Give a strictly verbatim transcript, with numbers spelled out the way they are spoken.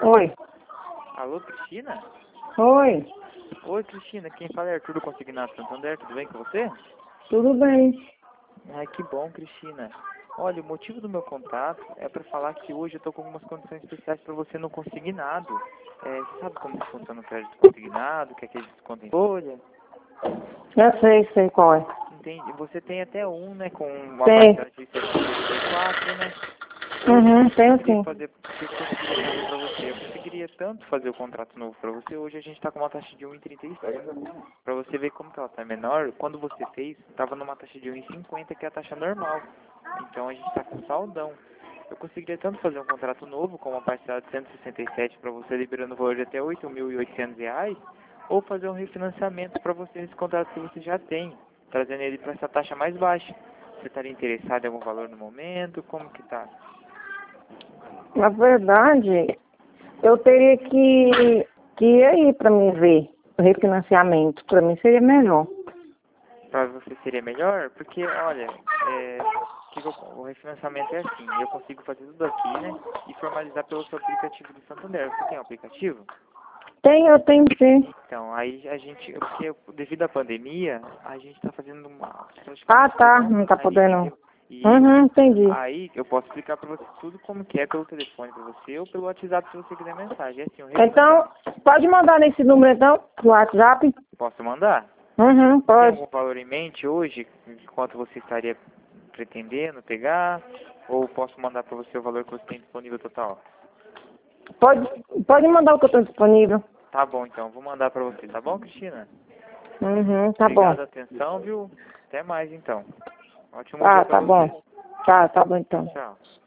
Oi. Alô, Cristina? Oi. Oi, Cristina. Quem fala é Arthur do Consignado Santander. Tudo bem com você? Tudo bem. Ai, que bom, Cristina. Olha, o motivo do meu contato é para falar que hoje eu estou com algumas condições especiais para você no consignado. É, você sabe como que funciona o crédito consignado, que é aquele desconto em folha? Eu sei, sei qual é. Entende? Você tem até um, né, com uma Tem. parcela de seiscentos e setenta e quatro, né? Uhum, tenho Eu queria sim. fazer, o que eu conseguiria fazer para você? Eu conseguiria tanto fazer o contrato novo para você. Hoje a gente está com uma taxa de um vírgula trinta e cinco. Para você ver como que ela está menor, quando você fez, estava numa taxa de um vírgula cinquenta, que é a taxa normal. Então a gente está com saldão. Eu conseguiria tanto fazer um contrato novo, com uma parcela de cento e sessenta e sete para você, liberando o valor de até oito mil e oitocentos reais, ou fazer um refinanciamento para você nesse contrato que você já tem, trazendo ele para essa taxa mais baixa. Você estaria interessado em algum valor no momento? Como que tá? Na verdade, eu teria que, que ir aí para me ver o refinanciamento. Para mim seria melhor. Para você seria melhor? Porque, olha, é, que que eu- o refinanciamento é assim, eu consigo fazer tudo aqui, né? E formalizar pelo seu aplicativo do Santander. Você tem um aplicativo? Tem, eu tenho sim. Então, aí a gente, porque devido à pandemia, a gente está fazendo uma Ah, praticamente tá. tudo Não tá online, podendo. entendeu? E Uhum, entendi. aí eu posso explicar para você tudo como que é pelo telefone para você ou pelo WhatsApp se você quiser mensagem. É assim, o Então, refinanciamento. pode mandar nesse número então, no WhatsApp? Posso mandar? Uhum, Tem pode. algum valor em mente hoje, de quanto você estaria pretendendo pegar? Ou posso mandar para você o valor que você tem disponível total? Pode, pode mandar o que eu estou disponível. Tá bom, então. Vou mandar para você. Tá bom, Cristina? Uhum, tá Obrigado bom. pela atenção, viu? Até mais, então. Ótimo dia Tá, para tá você. bom. Tá, tá bom então. Tchau.